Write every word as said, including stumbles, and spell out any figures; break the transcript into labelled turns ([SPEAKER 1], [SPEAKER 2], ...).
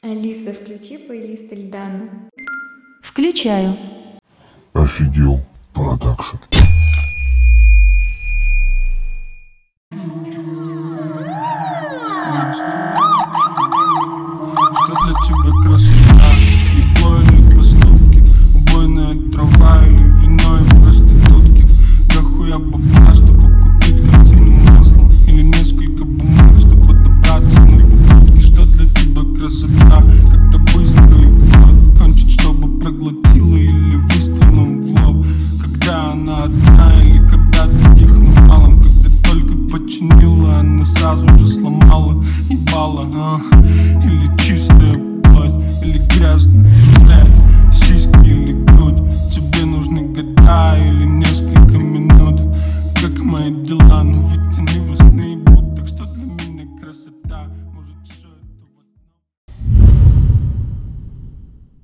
[SPEAKER 1] Алиса, включи плейлист Эльдана.
[SPEAKER 2] Включаю.
[SPEAKER 3] Офигел продакшн.
[SPEAKER 4] Что для тебя красота? Убойные поступки, убойная трава или вино и проститутки. Дохуя бабла, чтобы купить картину маслом, или несколько бумаг, чтобы добраться на попутки. Что для тебя красота? Когда быстро и вот кончить, чтобы проглотила или выстрелом в лоб. Когда она одна или когда таких навалом. Когда только починила, она сразу же сломала, ебала, а? Или чистая плоть, или грязная, блядь, сиськи или грудь. Тебе нужны года или несколько минут. Как мои дела, но ведь они вас наебут. Так что для меня красота?